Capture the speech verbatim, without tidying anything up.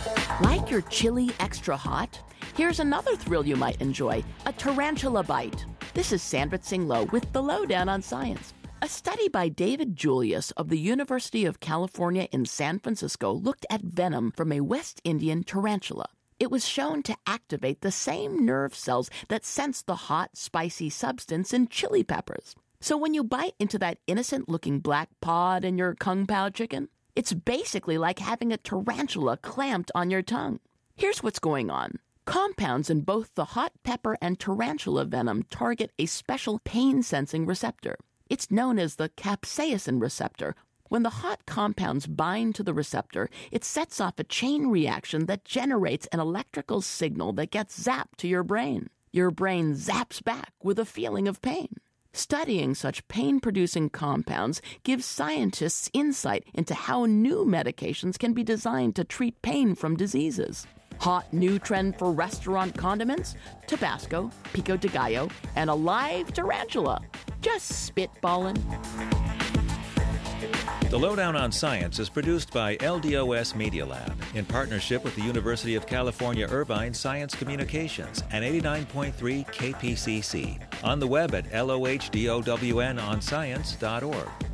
Like your chili extra hot? Here's another thrill you might enjoy, a tarantula bite. This is Sandra Tsing Loh with the Lowdown on Science. A study by David Julius of the University of California in San Francisco looked at venom from a West Indian tarantula. It was shown to activate the same nerve cells that sense the hot, spicy substance in chili peppers. So when you bite into that innocent-looking black pod in your Kung Pao chicken, it's basically like having a tarantula clamped on your tongue. Here's what's going on. Compounds in both the hot pepper and tarantula venom target a special pain-sensing receptor. It's known as the capsaicin receptor. When the hot compounds bind to the receptor, it sets off a chain reaction that generates an electrical signal that gets zapped to your brain. Your brain zaps back with a feeling of pain. Studying such pain-producing compounds gives scientists insight into how new medications can be designed to treat pain from diseases. Hot new trend for restaurant condiments? Tabasco, pico de gallo, and a live tarantula. Just spitballing. The Lowdown on Science is produced by L D O S Media Lab in partnership with the University of California Irvine Science Communications and eighty-nine point three K P C C. On the web at lohdownoscience dot org.